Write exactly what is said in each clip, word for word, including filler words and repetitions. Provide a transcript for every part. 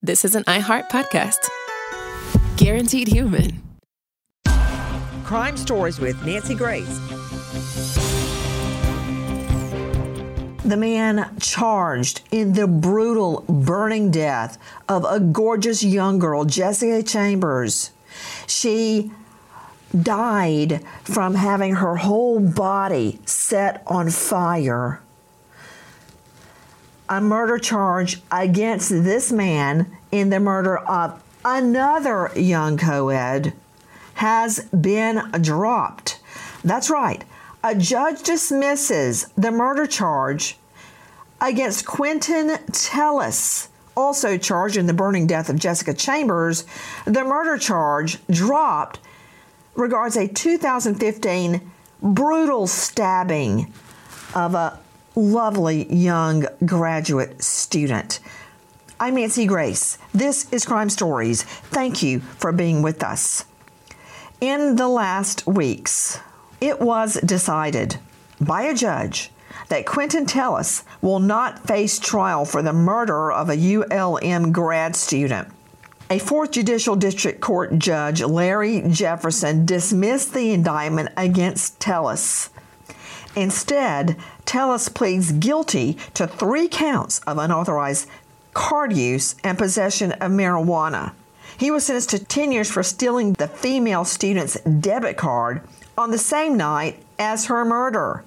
this is an iHeart podcast. Guaranteed human. Crime Stories with Nancy Grace. The man charged in the brutal burning death of a gorgeous young girl, Jessica Chambers. She died from having her whole body set on fire. A murder charge against this man in the murder of another young co-ed has been dropped. That's right. A judge dismisses the murder charge against Quentin Tellis, also charged in the burning death of Jessica Chambers. The murder charge dropped regards a two thousand fifteen brutal stabbing of a lovely young graduate student. I'm Nancy Grace. This is Crime Stories. Thank you for being with us. In the last weeks, it was decided by a judge that Quentin Tellis will not face trial for the murder of a U L M grad student. A fourth Judicial District Court Judge, Larry Jefferson, dismissed the indictment against Tellis. Instead, Tellis pleads guilty to three counts of unauthorized card use and possession of marijuana. He was sentenced to ten years for stealing the female student's debit card on the same night as her murder.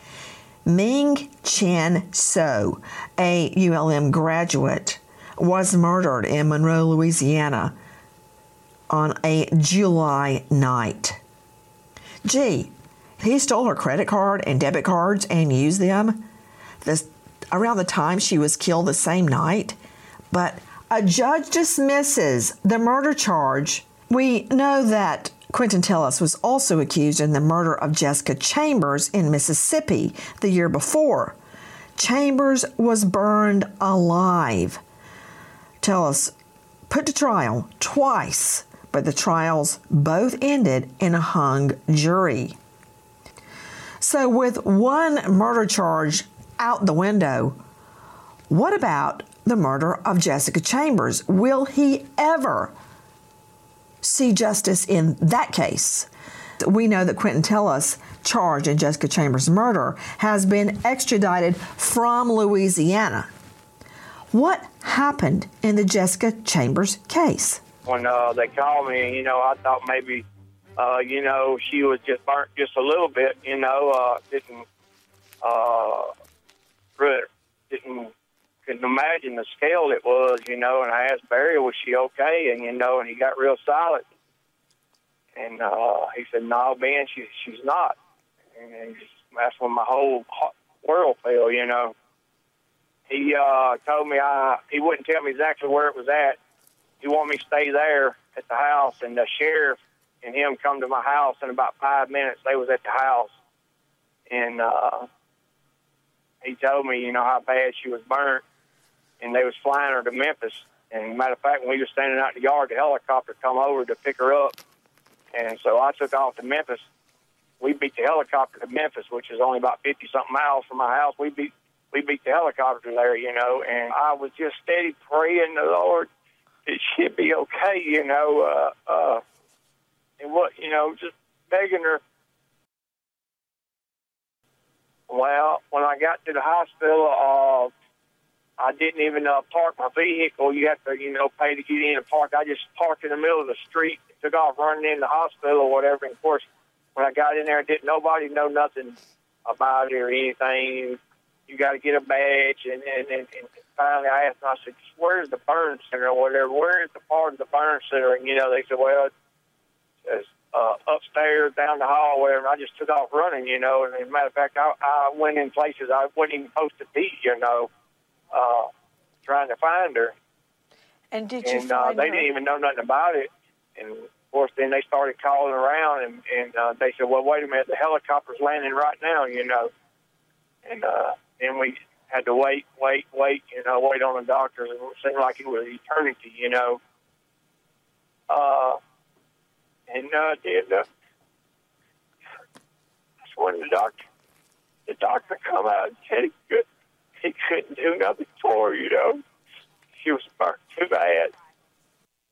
Ming Chen So, a U L M graduate, was murdered in Monroe, Louisiana on a July night. Gee, he stole her credit card and debit cards and used them this, around the time she was killed the same night. But a judge dismisses the murder charge. We know that Quentin Tellis was also accused in the murder of Jessica Chambers in Mississippi the year before. Chambers was burned alive. Tellis put to trial twice, but the trials both ended in a hung jury. So with one murder charge out the window, what about the murder of Jessica Chambers? Will he ever see justice in that case? We know that Quentin Tellis, charged in Jessica Chambers' murder, has been extradited from Louisiana. What happened in the Jessica Chambers case? When uh, they called me, you know, I thought maybe, uh, you know, she was just burnt just a little bit, you know, uh, didn't, uh, really, didn't, couldn't imagine the scale it was, you know, and I asked Barry, was she okay? And, you know, and he got real silent. And uh, he said, no, Ben, she, she's not. And that's when my whole world fell, you know. He uh, told me I, he wouldn't tell me exactly where it was at. He wanted me to stay there at the house, and the sheriff and him come to my house in about five minutes. They was at the house, and uh, he told me, you know, how bad she was burnt, and they was flying her to Memphis. And matter of fact, when we were standing out in the yard, the helicopter come over to pick her up, and so I took off to Memphis. We beat the helicopter to Memphis, which is only about fifty-something miles from my house. We beat we beat the helicopter there, you know, and I was just steady praying the Lord that she'd be okay, you know, uh, uh, and what, you know, just begging her. Well, when I got to the hospital, uh, I didn't even uh, park my vehicle. You have to, you know, pay to get in and park. I just parked in the middle of the street, took off running in the hospital or whatever. And, of course, when I got in there, didn't nobody know nothing about it or anything. You got to get a badge. And, and, and, and finally I asked them, I said, where's the burn center or whatever? Where is the part of the burn center? And, you know, they said, well, it's uh, upstairs, down the hall, whatever. And I just took off running, you know. And as a matter of fact, I, I went in places I wasn't even supposed to be, you know, uh, trying to find her. And did you and, find uh, they her? didn't even know nothing about it. And, of course, then they started calling around, and, and uh, they said, well, wait a minute, the helicopter's landing right now, you know. And uh, then we had to wait, wait, wait, you know, wait on the doctor. It seemed like it was eternity, you know. Uh, and uh, then uh, that's when the doctor, the doctor come out and said he, could, he couldn't do nothing for her, you know. She was burnt too bad.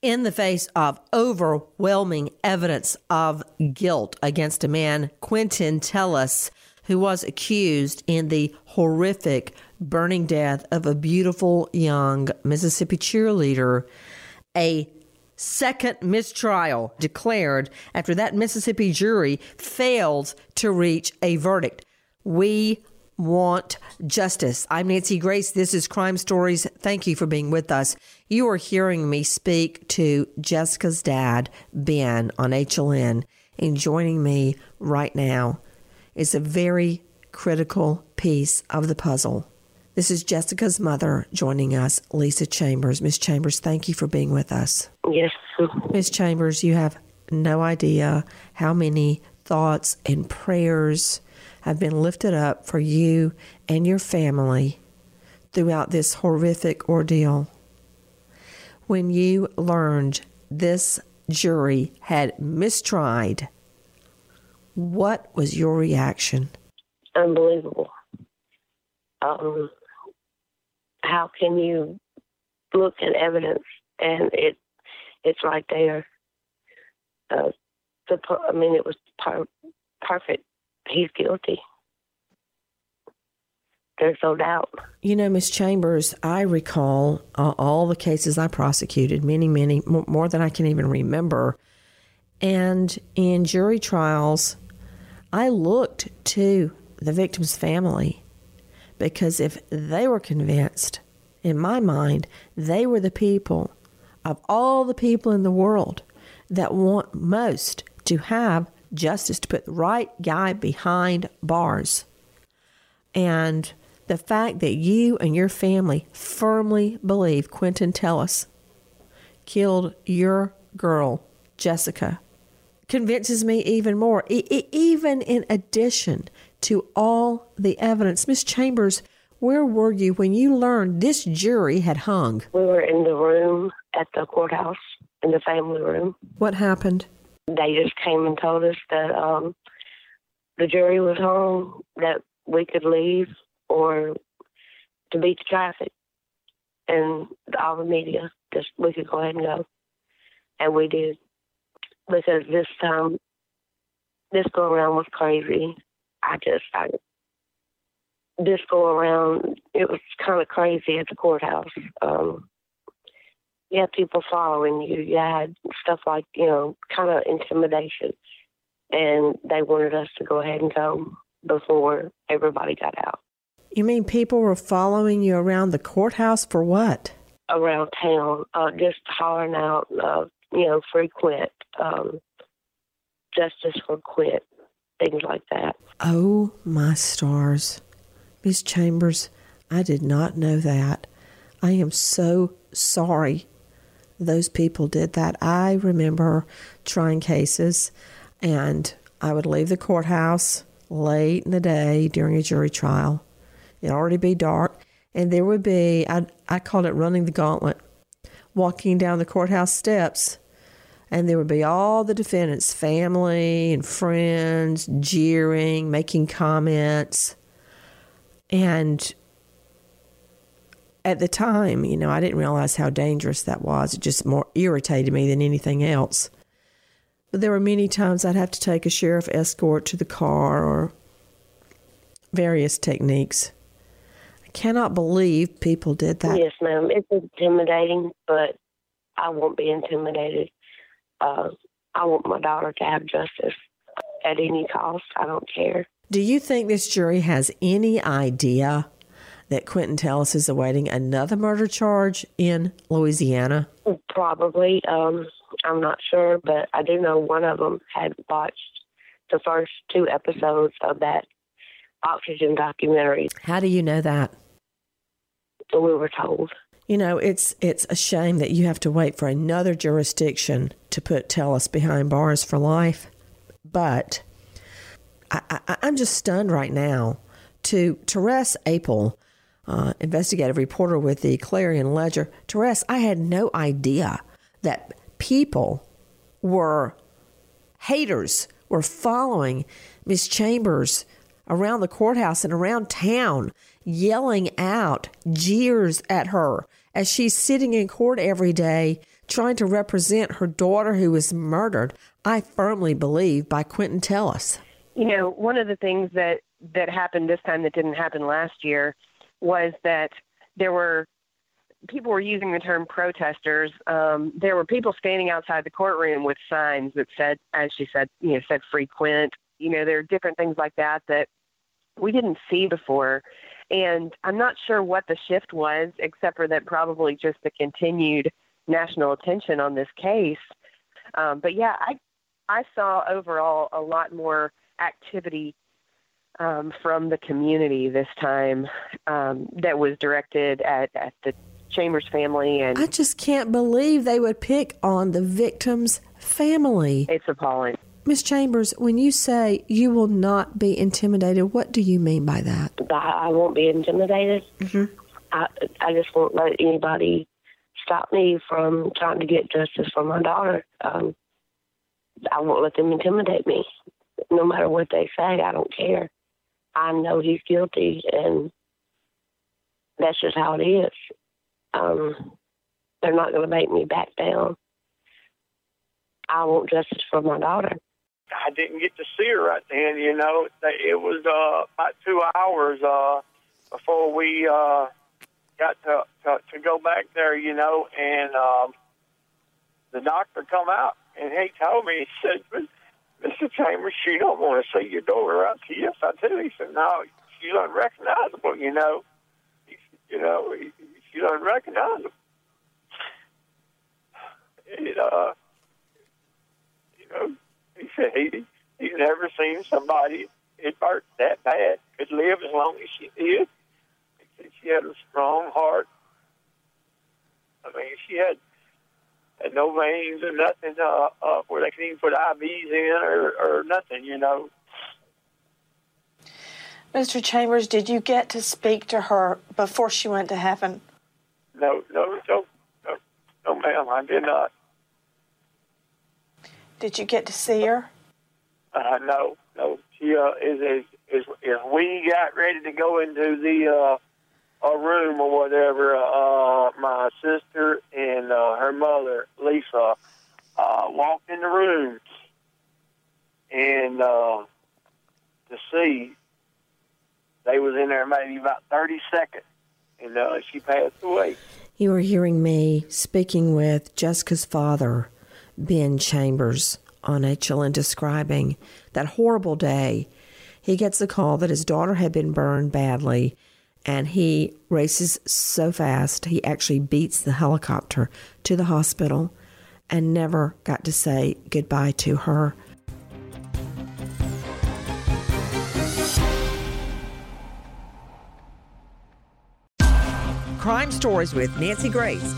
In the face of overwhelming evidence of guilt against a man, Quentin Tellis, who was accused in the horrific burning death of a beautiful young Mississippi cheerleader, a second mistrial declared after that Mississippi jury failed to reach a verdict. We want justice. I'm Nancy Grace. This is Crime Stories. Thank you for being with us. You are hearing me speak to Jessica's dad, Ben, on H L N, and joining me right now is a very critical piece of the puzzle. This is Jessica's mother joining us, Lisa Chambers. Miss Chambers, thank you for being with us. Yes. Miss Chambers, you have no idea how many thoughts and prayers have been lifted up for you and your family throughout this horrific ordeal. When you learned this jury had mistried, what was your reaction? Unbelievable. Um, how can you look at evidence and it it's right there? Uh, the I mean, it was per- perfect. He's guilty. There's no doubt. You know, Miss Chambers, I recall uh, all the cases I prosecuted, many, many, m- more than I can even remember. And in jury trials, I looked to the victim's family because if they were convinced, in my mind, they were the people of all the people in the world that want most to have justice, to put the right guy behind bars. And the fact that you and your family firmly believe Quentin Tellis killed your girl, Jessica, convinces me even more, e- e- even in addition to all the evidence. Miss Chambers, where were you when you learned this jury had hung? We were in the room at the courthouse, in the family room. What happened? They just came and told us that um, the jury was hung, that we could leave or to beat the traffic. And all the media, just we could go ahead and go. And we did. Because this time, this go around was crazy. I just, I, this go around, it was kind of crazy at the courthouse. Um, you had people following you. You had stuff like, you know, kind of intimidation. And they wanted us to go ahead and go before everybody got out. You mean people were following you around the courthouse for what? Around town, uh, just hollering out, uh, you know, free Quint, um, justice for Quint, things like that. Oh, my stars. Miss Chambers, I did not know that. I am so sorry those people did that. I remember trying cases, and I would leave the courthouse late in the day during a jury trial. It'd already be dark, and there would be, I, I called it running the gauntlet, walking down the courthouse steps, and there would be all the defendants' family and friends jeering, making comments. And at the time, you know, I didn't realize how dangerous that was. It just more irritated me than anything else. But there were many times I'd have to take a sheriff escort to the car or various techniques. I cannot believe people did that. Yes, ma'am. It's intimidating, but I won't be intimidated. Uh, I want my daughter to have justice at any cost. I don't care. Do you think this jury has any idea that Quentin Tellis is awaiting another murder charge in Louisiana? Probably. Um, I'm not sure, but I do know one of them had watched the first two episodes of that Oxygen documentary. How do you know that? So we were told. You know, it's it's a shame that you have to wait for another jurisdiction to put Tellis behind bars for life. But I, I, I'm just stunned right now. To Therese Apel, uh, investigative reporter with the Clarion Ledger. Therese, I had no idea that people were haters, were following Miss Chambers around the courthouse and around town, yelling out jeers at her as she's sitting in court every day trying to represent her daughter who was murdered, I firmly believe, by Quentin Tellis. You know, one of the things that, that happened this time that didn't happen last year was that there were people were using the term protesters. Um, there were people standing outside the courtroom with signs that said, as she said, you know, said free Quint. You know, there are different things like that that we didn't see before. And I'm not sure what the shift was, except for that probably just the continued national attention on this case. Um, but yeah, I, I saw overall a lot more activity um, from the community this time um, that was directed at, at the Chambers family. And I just can't believe they would pick on the victim's family. It's appalling. Miz Chambers, when you say you will not be intimidated, what do you mean by that? I won't be intimidated. Mm-hmm. I, I just won't let anybody stop me from trying to get justice for my daughter. Um, I won't let them intimidate me. No matter what they say, I don't care. I know he's guilty, and that's just how it is. Um, they're not going to make me back down. I want justice for my daughter. I didn't get to see her right then, you know. It was uh, about two hours uh, before we uh, got to, to to go back there, you know, and um, the doctor come out, and he told me, he said, Mister Chambers, she don't want to see your daughter. I said, yes, I do. He said, no, she's unrecognizable, you know. He, you know, he, she's unrecognizable. And, uh, you know, he said he he's never seen somebody it hurt that bad could live as long as she did. He said she had a strong heart. I mean, she had, had no veins or nothing uh, uh, where they could even put I Vs in or, or nothing, you know. Mister Chambers, did you get to speak to her before she went to heaven? No, no, no, no, no, ma'am, I did not. Did you get to see her? Uh, no, no. She uh, is, is is is we got ready to go into the uh, a room or whatever. Uh, my sister and uh, her mother, Lisa, uh, walked in the room and uh, to see they was in there maybe about thirty seconds, and uh, she passed away. You are hearing me speaking with Jessica's father, Ben Chambers, on H L N, describing that horrible day. He gets a call that his daughter had been burned badly, and he races so fast he actually beats the helicopter to the hospital and never got to say goodbye to her. Crime Stories with Nancy Grace.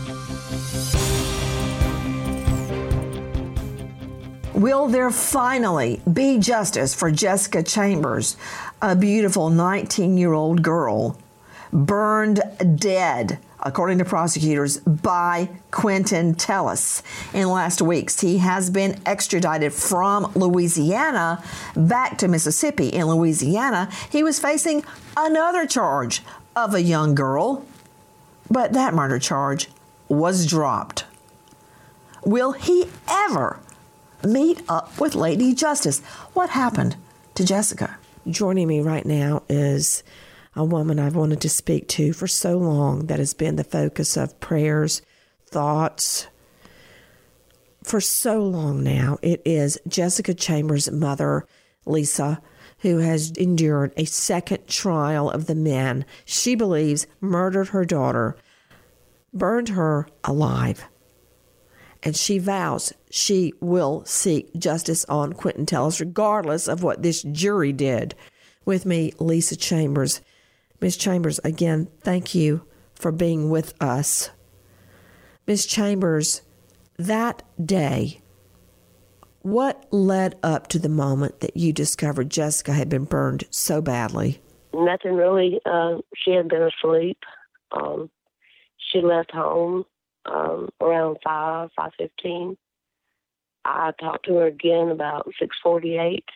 Will there finally be justice for Jessica Chambers, a beautiful nineteen-year-old girl burned dead, according to prosecutors, by Quentin Tellis in last weeks? He has been extradited from Louisiana back to Mississippi. In Louisiana, he was facing another charge of a young girl, but that murder charge was dropped. Will he ever meet up with Lady Justice? What happened to Jessica? Joining me right now is a woman I've wanted to speak to for so long, that has been the focus of prayers, thoughts, for so long now. It is Jessica Chambers' mother, Lisa, who has endured a second trial of the men she believes murdered her daughter, burned her alive. And she vows she will seek justice on Quentin Tellis, regardless of what this jury did. With me, Lisa Chambers. Miz Chambers, again, thank you for being with us. Miz Chambers, that day, what led up to the moment that you discovered Jessica had been burned so badly? Nothing really. Uh, she had been asleep. Um, she left home Um, around five, five fifteen. I talked to her again about six forty-eight,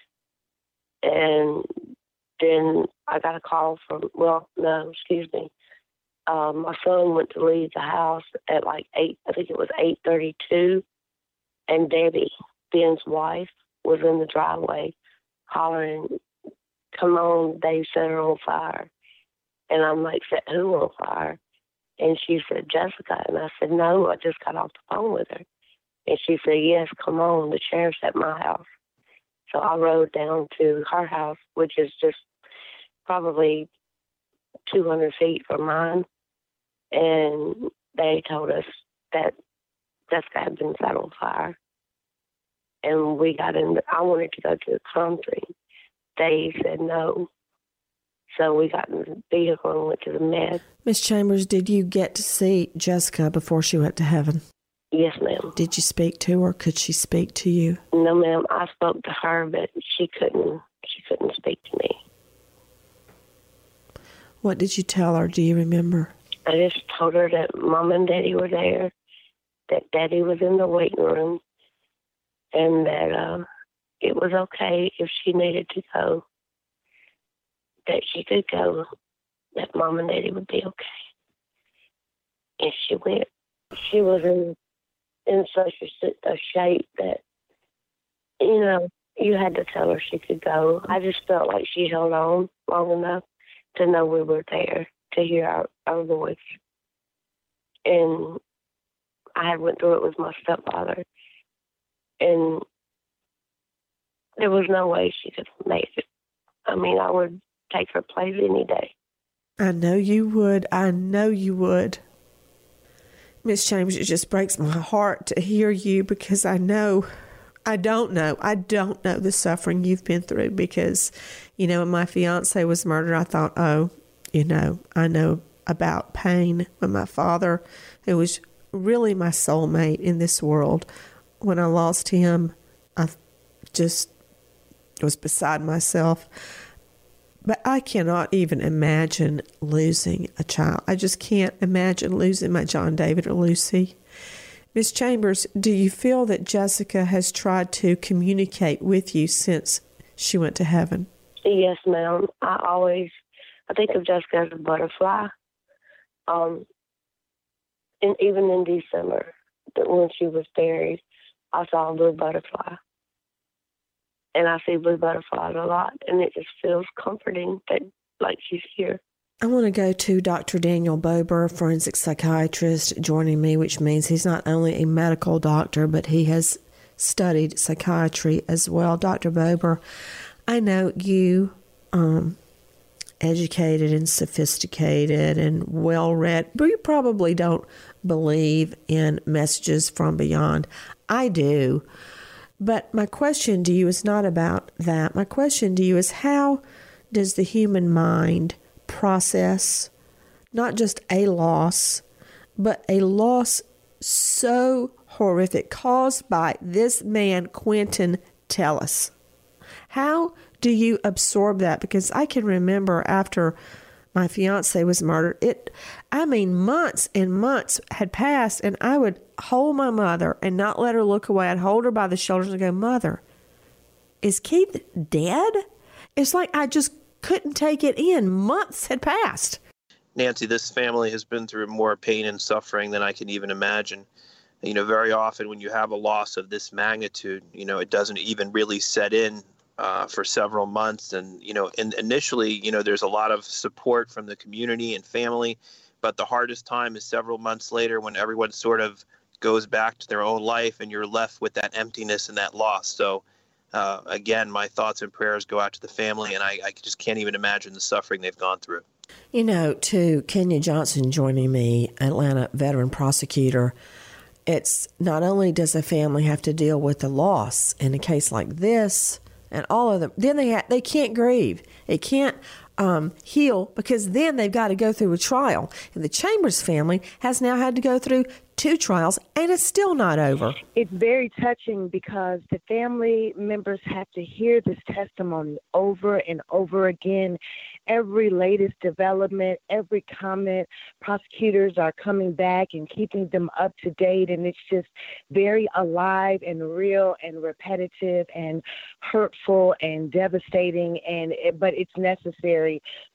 and then I got a call from, well, no, excuse me. um, my son went to leave the house at like eight, I think it was eight thirty-two, and Debbie, Ben's wife, was in the driveway hollering, "Come on, Dave set her on fire." And I'm like, "Set who on fire?" And she said, "Jessica." And I said, "No, I just got off the phone with her." And she said, "Yes, come on, the sheriff's at my house." So I rode down to her house, which is just probably two hundred feet from mine. And they told us that Jessica had been set on fire. And we got in, the, I wanted to go to the country. They said no. So we got in the vehicle and went to the med. Miss Chambers, did you get to see Jessica before she went to heaven? Yes, ma'am. Did you speak to her? Could she speak to you? No, ma'am. I spoke to her, but she couldn't. She couldn't speak to me. What did you tell her? Do you remember? I just told her that Mom and Daddy were there, that Daddy was in the waiting room, and that uh, it was okay if she needed to go, that she could go, that Mom and Daddy would be okay. And she went. She was in in such a, a shape that, you know, you had to tell her she could go. I just felt like she held on long enough to know we were there, to hear our, our voice. And I had went through it with my stepfather, and there was no way she could make it. I mean, I would take her place any day. I know you would. I know you would. Miss Chambers, it just breaks my heart to hear you, because I know, I don't know, I don't know the suffering you've been through, because, you know, when my fiance was murdered, I thought, oh, you know, I know about pain. When my father, who was really my soulmate in this world, when I lost him, I just was beside myself. But I cannot even imagine losing a child. I just can't imagine losing my John David or Lucy. Miss Chambers, do you feel that Jessica has tried to communicate with you since she went to heaven? Yes, ma'am. I always, I think of Jessica as a butterfly. Um, and even in December, when she was buried, I saw a blue butterfly. And I see blue butterflies a lot, and it just feels comforting that, like, she's here. I want to go to Doctor Daniel Bober, forensic psychiatrist, joining me, which means he's not only a medical doctor, but he has studied psychiatry as well. Doctor Bober, I know you, um, educated and sophisticated and well-read, but you probably don't believe in messages from beyond. I do. But my question to you is not about that. My question to you is, how does the human mind process not just a loss, but a loss so horrific caused by this man, Quentin Tellis? How do you absorb that? Because I can remember after my fiance was murdered, it, I mean, months and months had passed, and I would hold my mother and not let her look away. I'd hold her by the shoulders and go, "Mother, is Keith dead?" It's like I just couldn't take it in. Months had passed. Nancy, this family has been through more pain and suffering than I can even imagine. You know, very often when you have a loss of this magnitude, you know, it doesn't even really set in Uh, for several months. And, you know, in, initially, you know, there's a lot of support from the community and family, but the hardest time is several months later when everyone sort of goes back to their own life and you're left with that emptiness and that loss. So, uh, again, my thoughts and prayers go out to the family, and I, I just can't even imagine the suffering they've gone through. You know, to Kenya Johnson joining me, Atlanta veteran prosecutor, it's not only does a family have to deal with the loss in a case like this, and all of them, then they ha- they can't grieve. It can't um, heal, because then they've got to go through a trial. And the Chambers family has now had to go through two trials, and it's still not over. It's very touching because the family members have to hear this testimony over and over again. Every latest development, every comment, prosecutors are coming back and keeping them up to date, and it's just very alive and real and repetitive and hurtful and devastating, and but it's necessary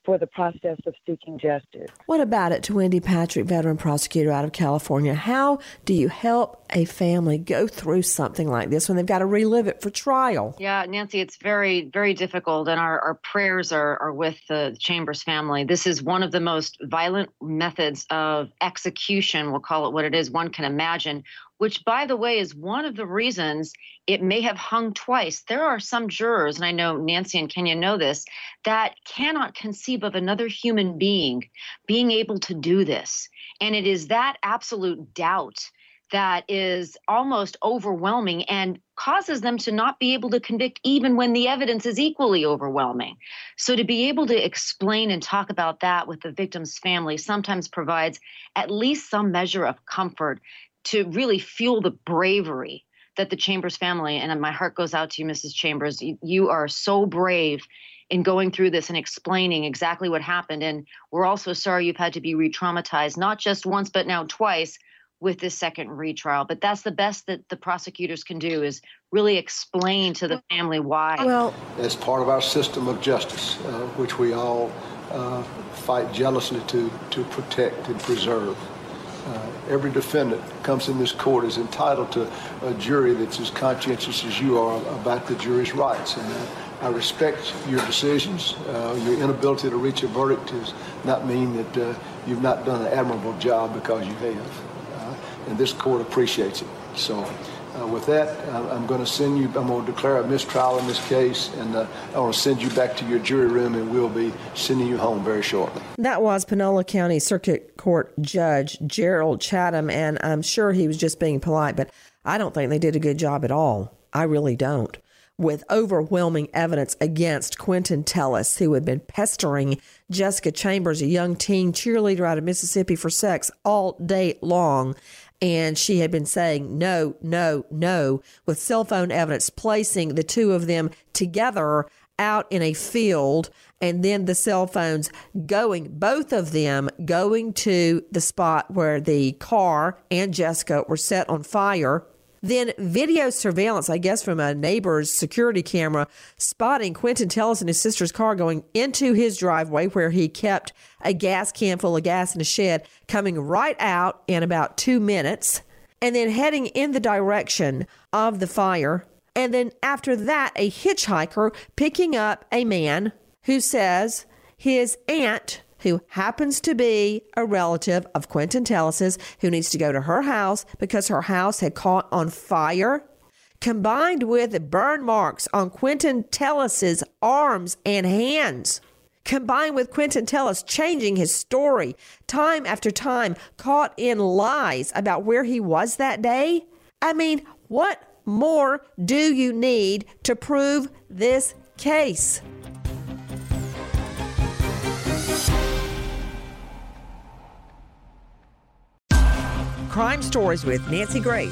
for the process of seeking justice. What about it, to Wendy Patrick, veteran prosecutor out of California? How do you help a family go through something like this when they've got to relive it for trial? Yeah, Nancy, it's very, very difficult, and our, our prayers are, are with the Chambers family. This is one of the most violent methods of execution, we'll call it what it is, one can imagine, which, by the way, is one of the reasons it may have hung twice. There are some jurors, and I know Nancy and Kenya know this, that cannot conceive of another human being being able to do this. And it is that absolute doubt that is almost overwhelming and causes them to not be able to convict even when the evidence is equally overwhelming. So to be able to explain and talk about that with the victim's family sometimes provides at least some measure of comfort to really fuel the bravery that the Chambers family, and my heart goes out to you, Missus Chambers, you, you are so brave in going through this and explaining exactly what happened. And we're also sorry you've had to be re-traumatized, not just once, but now twice with this second retrial. But that's the best that the prosecutors can do, is really explain to the family why. Well, as part of our system of justice, uh, which we all uh, fight jealously to, to protect and preserve. Uh, every defendant comes in this court is entitled to a jury that's as conscientious as you are about the jury's rights. And uh, I respect your decisions. Uh, your inability to reach a verdict does not mean that uh, you've not done an admirable job, because you have. Uh, and this court appreciates it. So uh, with that, uh, I'm going to send you, I'm going to declare a mistrial in this case, and uh, I want to send you back to your jury room, and we'll be sending you home very shortly. That was Panola County Circuit Court Judge Gerald Chatham, and I'm sure he was just being polite, but I don't think they did a good job at all. I really don't. With overwhelming evidence against Quentin Tellis, who had been pestering Jessica Chambers, a young teen cheerleader out of Mississippi, for sex all day long. And she had been saying no, no, no, with cell phone evidence placing the two of them together out in a field, and then the cell phones going, both of them going to the spot where the car and Jessica were set on fire. Then video surveillance, I guess, from a neighbor's security camera, spotting Quentin Tellis and his sister's car going into his driveway, where he kept a gas can full of gas in a shed, coming right out in about two minutes, and then heading in the direction of the fire. And then after that, a hitchhiker picking up a man who says his aunt, who happens to be a relative of Quentin Tellis's, who needs to go to her house because her house had caught on fire, combined with the burn marks on Quentin Tellis's arms and hands, combined with Quentin Tellis changing his story time after time, caught in lies about where he was that day. I mean, what more do you need to prove this case? Crime Stories with Nancy Grace.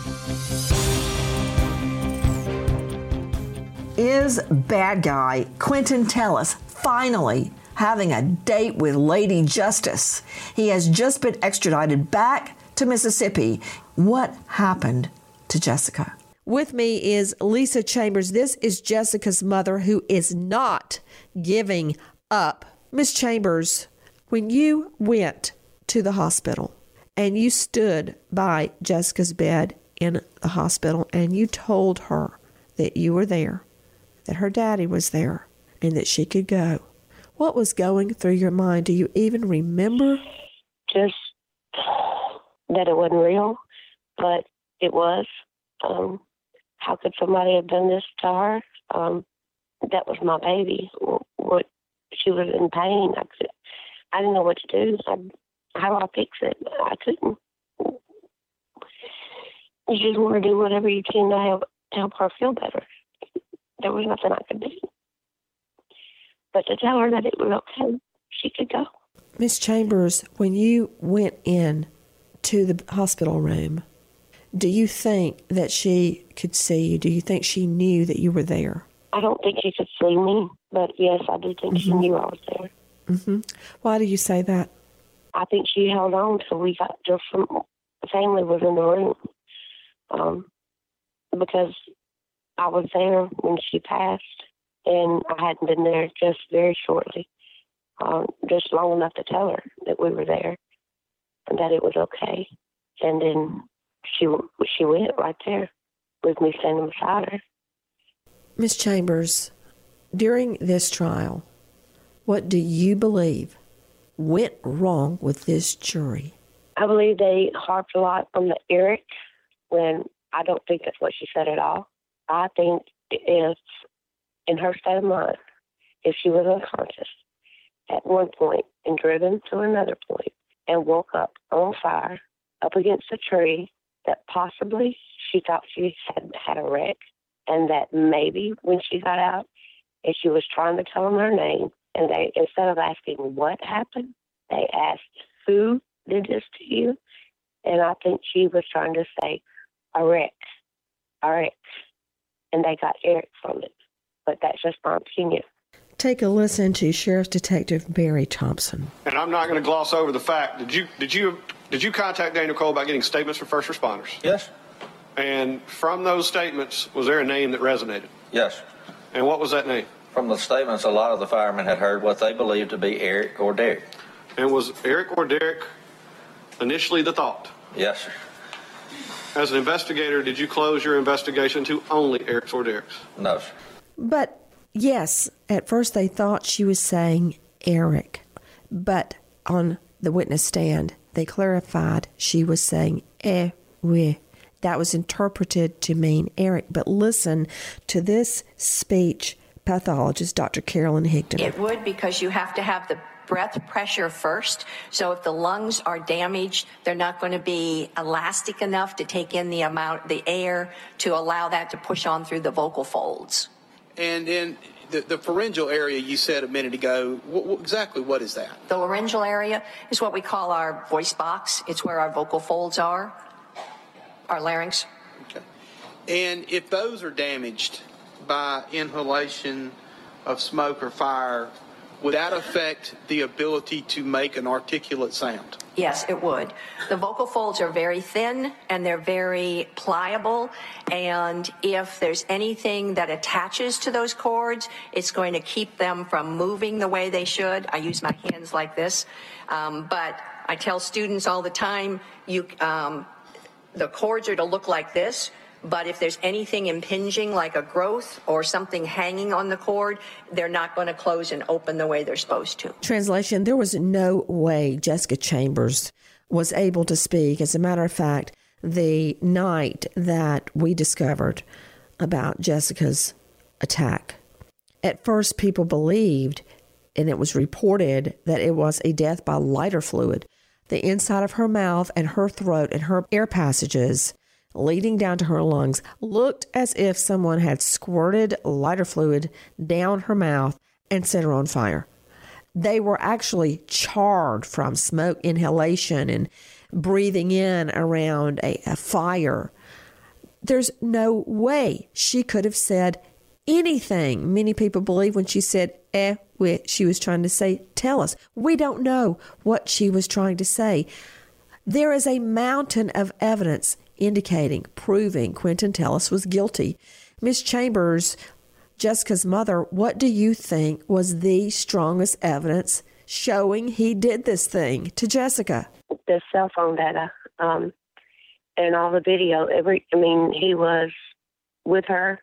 Is bad guy Quentin Tellis finally having a date with Lady Justice? He has just been extradited back to Mississippi. What happened to Jessica? With me is Lisa Chambers. This is Jessica's mother, who is not giving up. Miss Chambers, when you went to the hospital and you stood by Jessica's bed in the hospital and you told her that you were there, that her daddy was there, and that she could go, what was going through your mind? Do you even remember? Just that it wasn't real, but it was. Um, how could somebody have done this to her? Um, that was my baby. What, she was in pain. I could, I didn't know what to do. I, how do I fix it? I couldn't. You just want to do whatever you can to help help her feel better. There was nothing I could do, but to tell her that it was okay, she could go. Miss Chambers, when you went in to the hospital room, do you think that she could see you? Do you think she knew that you were there? I don't think she could see me, but yes, I do think mm-hmm. she knew I was there. Mm-hmm. Why do you say that? I think she held on till we got just from the family was in the room, um, because I was there when she passed, and I hadn't been there just very shortly. um, just long enough to tell her that we were there and that it was okay. And then she she went right there with me standing beside her. Miss Chambers, during this trial, what do you believe went wrong with this jury? I believe they harped a lot on the Eric when I don't think that's what she said at all. I think if, in her state of mind, if she was unconscious at one point and driven to another point and woke up on fire up against a tree, that possibly she thought she had had a wreck, and that maybe when she got out and she was trying to tell them her name, and they, instead of asking what happened, they asked, who did this to you? And I think she was trying to say, a wreck, a wreck. And they got Eric from it. But that's just my opinion. Take a listen to Sheriff Detective Barry Thompson. And I'm not going to gloss over the fact, did you did you did you contact Daniel Cole about getting statements from first responders? Yes. And from those statements, was there a name that resonated? Yes. And what was that name? From the statements, a lot of the firemen had heard what they believed to be Eric or Derek. And was Eric or Derek initially the thought? Yes, sir. As an investigator, did you close your investigation to only Eric's or Derek's? No, sir. But, yes, at first they thought she was saying Eric. But on the witness stand, they clarified she was saying eh, we. That was interpreted to mean Eric. But listen to this speech pathologist, Doctor Carolyn Higdon. It would, because you have to have the breath pressure first. So if the lungs are damaged, they're not going to be elastic enough to take in the amount, the air, to allow that to push on through the vocal folds. And in the, the pharyngeal area, you said a minute ago, what, what, exactly what is that? The laryngeal area is what we call our voice box. It's where our vocal folds are, our larynx. Okay. And if those are damaged by inhalation of smoke or fire, would that affect the ability to make an articulate sound? Yes, it would. The vocal folds are very thin and they're very pliable. And if there's anything that attaches to those cords, it's going to keep them from moving the way they should. I use my hands like this. Um, but I tell students all the time, you, um, the cords are to look like this. But if there's anything impinging, like a growth or something hanging on the cord, they're not going to close and open the way they're supposed to. Translation, there was no way Jessica Chambers was able to speak. As a matter of fact, the night that we discovered about Jessica's attack, at first people believed, and it was reported, that it was a death by lighter fluid. The inside of her mouth and her throat and her air passages leading down to her lungs looked as if someone had squirted lighter fluid down her mouth and set her on fire. They were actually charred from smoke inhalation and breathing in around a, a fire. There's no way she could have said anything. Many people believe when she said, eh, we, she was trying to say, tell us. We don't know what she was trying to say. There is a mountain of evidence indicating, proving Quentin Tellis was guilty. Miss Chambers, Jessica's mother, what do you think was the strongest evidence showing he did this thing to Jessica? The cell phone data, um, and all the video. Every, I mean, he was with her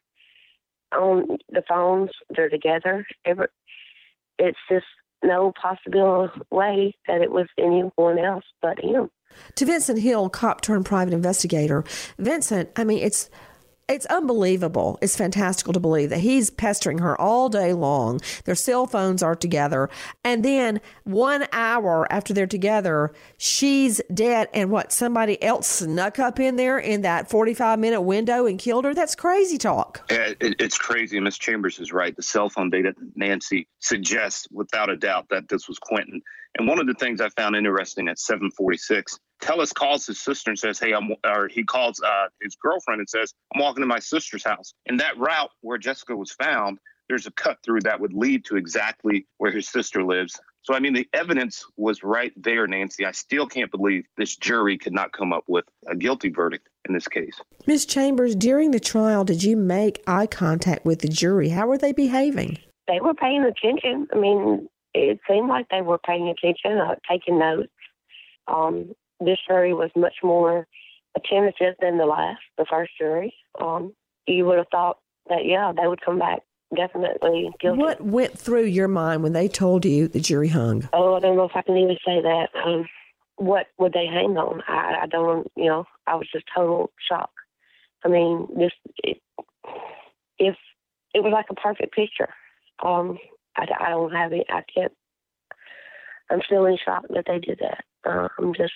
on the phones. They're together. Every, it's just no possible way that it was anyone else but him. To Vincent Hill, cop turned private investigator. Vincent, I mean, it's it's unbelievable. It's fantastical to believe that he's pestering her all day long. Their cell phones are together. And then one hour after they're together, she's dead. And what, somebody else snuck up in there in that forty-five minute window and killed her? That's crazy talk. Yeah, it, it's crazy. Miss Chambers is right. The cell phone data, Nancy, suggests without a doubt that this was Quentin. And one of the things I found interesting at seven forty-six, Tellis calls his sister and says, hey, I'm, or he calls uh, his girlfriend and says, I'm walking to my sister's house. And that route where Jessica was found, there's a cut through that would lead to exactly where his sister lives. So, I mean, the evidence was right there, Nancy. I still can't believe this jury could not come up with a guilty verdict in this case. Miz Chambers, during the trial, did you make eye contact with the jury? How were they behaving? They were paying attention. I mean, it seemed like they were paying attention, uh, taking notes. Um, this jury was much more attentive than the last, the first jury. Um, you would have thought that, yeah, they would come back definitely guilty. What went through your mind when they told you the jury hung? Oh, I don't know if I can even say that. Um, what would they hang on? I, I don't, you know, I was just total shock. I mean, this, it, if it was like a perfect picture. Um, I, I don't have it. I can't. I'm still in shock that they did that. Uh, I'm just,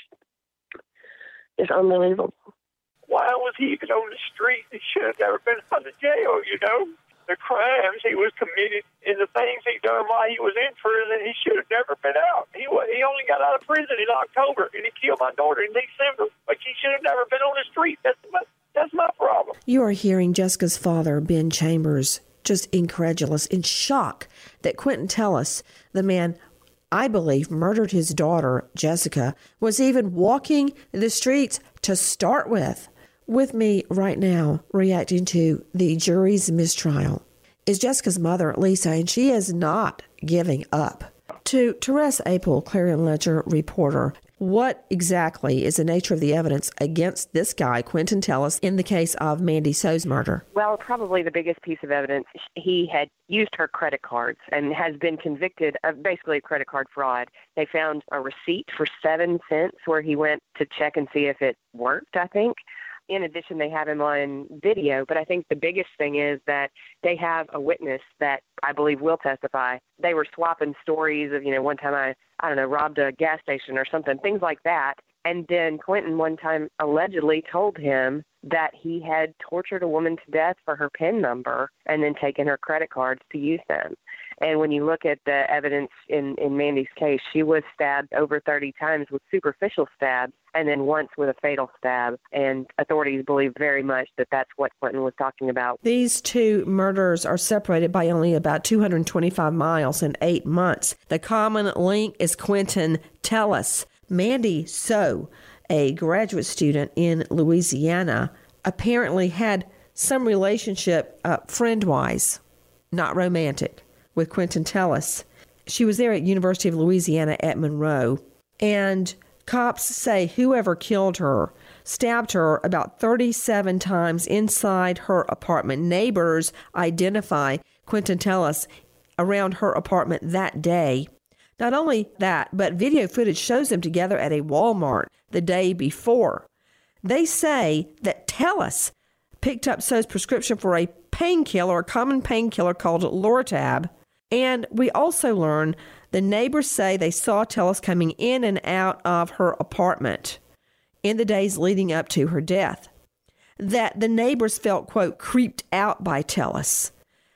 it's unbelievable. Why was he even on the street? He should have never been out of jail, you know? The crimes he was committed and the things he done while he was in prison, he should have never been out. He was, he only got out of prison in October, and he killed my daughter in December. But he should have never been on the street. That's my, that's my problem. You are hearing Jessica's father, Ben Chambers, just incredulous, in shock that Quentin Tellis, the man I believe murdered his daughter, Jessica, was even walking the streets to start with. With me right now, reacting to the jury's mistrial, is Jessica's mother, Lisa, and she is not giving up. To Teresa Apel, Clarion Ledger reporter, what exactly is the nature of the evidence against this guy, Quentin Tellis, in the case of Mandy So's murder? Well, probably the biggest piece of evidence, he had used her credit cards and has been convicted of basically credit card fraud. They found a receipt for seven cents where he went to check and see if it worked, I think. In addition, they have him on video, but I think the biggest thing is that they have a witness that I believe will testify. They were swapping stories of, you know, one time I, I don't know, robbed a gas station or something, things like that. And then Quentin one time allegedly told him that he had tortured a woman to death for her PIN number and then taken her credit cards to use them. And when you look at the evidence in, in Mandy's case, she was stabbed over thirty times with superficial stabs and then once with a fatal stab. And authorities believe very much that that's what Quentin was talking about. These two murders are separated by only about two hundred twenty-five miles in eight months. The common link is Quentin Tellis. Mandy So, a graduate student in Louisiana, apparently had some relationship, uh, friend-wise, not romantic, with Quentin Tellis. She was there at University of Louisiana at Monroe, and cops say whoever killed her stabbed her about thirty-seven times inside her apartment. Neighbors identify Quentin Tellis around her apartment that day. Not only that, but video footage shows them together at a Walmart the day before. They say that Tellis picked up So's prescription for a painkiller, a common painkiller called Loratab. And we also learn the neighbors say they saw Tellis coming in and out of her apartment in the days leading up to her death. That the neighbors felt, quote, creeped out by Tellis.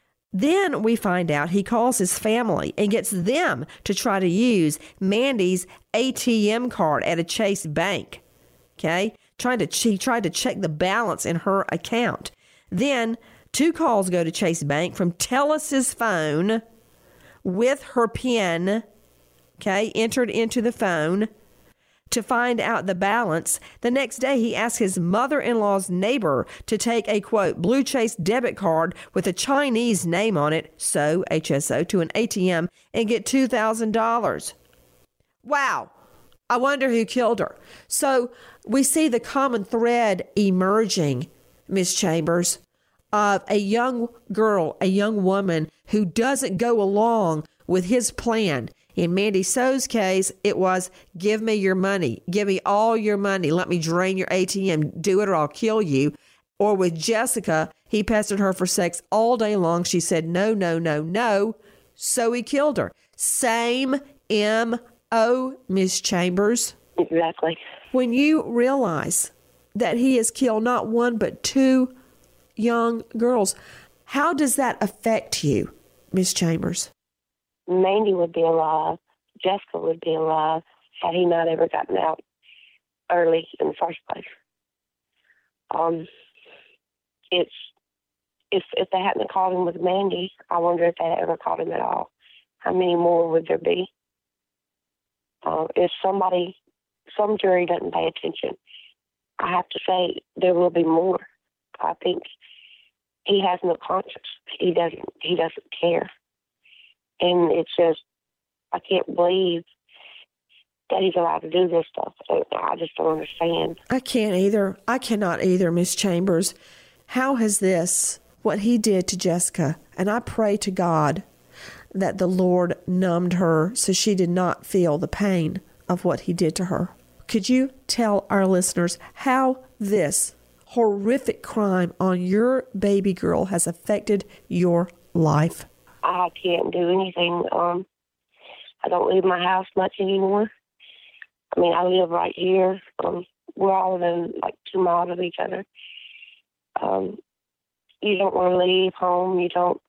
Then we find out he calls his family and gets them to try to use Mandy's A T M card at a Chase bank. Okay? Trying to, she tried to check the balance in her account. Then two calls go to Chase Bank from Tellis's phone with her PIN, okay, entered into the phone to find out the balance. The next day, he asked his mother-in-law's neighbor to take a, quote, Blue Chase debit card with a Chinese name on it, so, H S O, to an A T M and get two thousand dollars. Wow. I wonder who killed her. So we see the common thread emerging, Miss Chambers, of a young girl, a young woman who doesn't go along with his plan. In Mandy So's case, it was, give me your money. Give me all your money. Let me drain your A T M. Do it or I'll kill you. Or with Jessica, he pestered her for sex all day long. She said, no, no, no, no. So he killed her. Same M O, Miss Chambers. Exactly. When you realize that he has killed not one but two young girls, how does that affect you, Miss Chambers? Mandy would be alive. Jessica would be alive had he not ever gotten out early in the first place. Um, it's if if they hadn't caught him with Mandy, I wonder if they had ever caught him at all. How many more would there be? Uh, if somebody, some jury doesn't pay attention, I have to say there will be more. I think he has no conscience. He doesn't. He doesn't care. And it's just, I can't believe that he's allowed to do this stuff. I just don't understand. I can't either. I cannot either, Miss Chambers. How has this, what he did to Jessica, and I pray to God that the Lord numbed her so she did not feel the pain of what he did to her. Could you tell our listeners how this horrific crime on your baby girl has affected your life? I can't do anything. Um, I don't leave my house much anymore. I mean, I live right here. Um, we're all within like two miles of each other. Um, you don't want to leave home. You don't.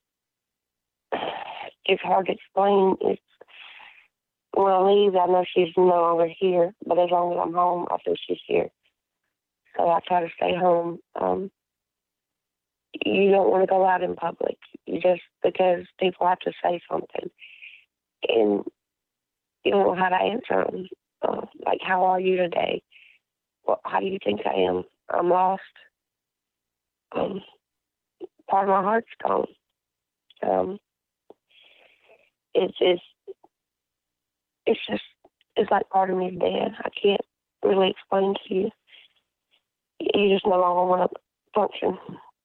It's hard to explain. It's when I leave, I know she's no longer here. But as long as I'm home, I feel she's here. So I try to stay home. Um, you don't want to go out in public, you just because people have to say something, and you don't know how to answer them. Uh, like, how are you today? Well, how do you think I am? I'm lost. Um, part of my heart's gone. Um, it's it's it's just it's like part of me is dead. I can't really explain to you. You just no longer want to function.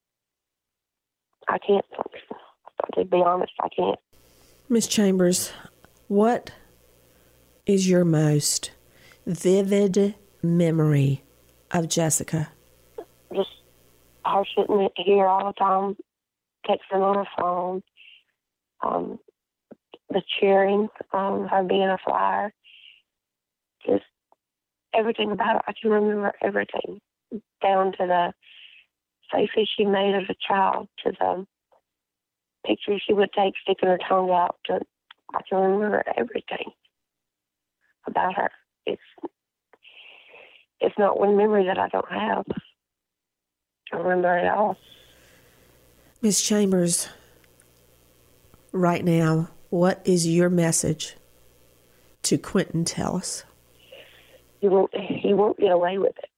I can't function. To be honest, I can't. Miss Chambers, what is your most vivid memory of Jessica? Just her sitting here all the time, texting on her phone, um, the cheering, um, her being a flyer, just everything about it. I can remember everything, down to the faces she made as a child, to the pictures she would take sticking her tongue out. To, I can remember everything about her. It's it's not one memory that I don't have. I remember it all. Miss Chambers, right now, what is your message to Quentin Tellis? You won't, he won't get away with it.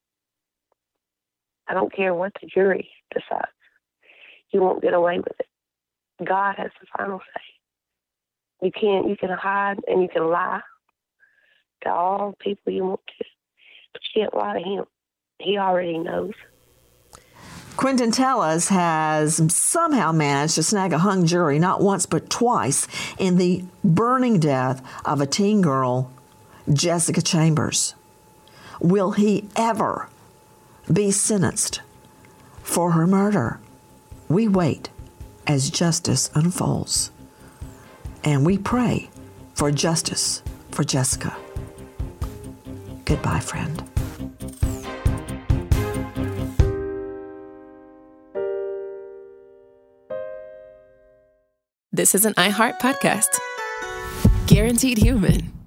I don't care what the jury decides. You won't get away with it. God has the final say. You can't, you can hide and you can lie to all the people you want to, but you can't lie to him. He already knows. Quentin Tellis has somehow managed to snag a hung jury not once but twice in the burning death of a teen girl, Jessica Chambers. Will he ever be sentenced for her murder? We wait as justice unfolds, and we pray for justice for Jessica. Goodbye, friend. This is an iHeart podcast. Guaranteed Human.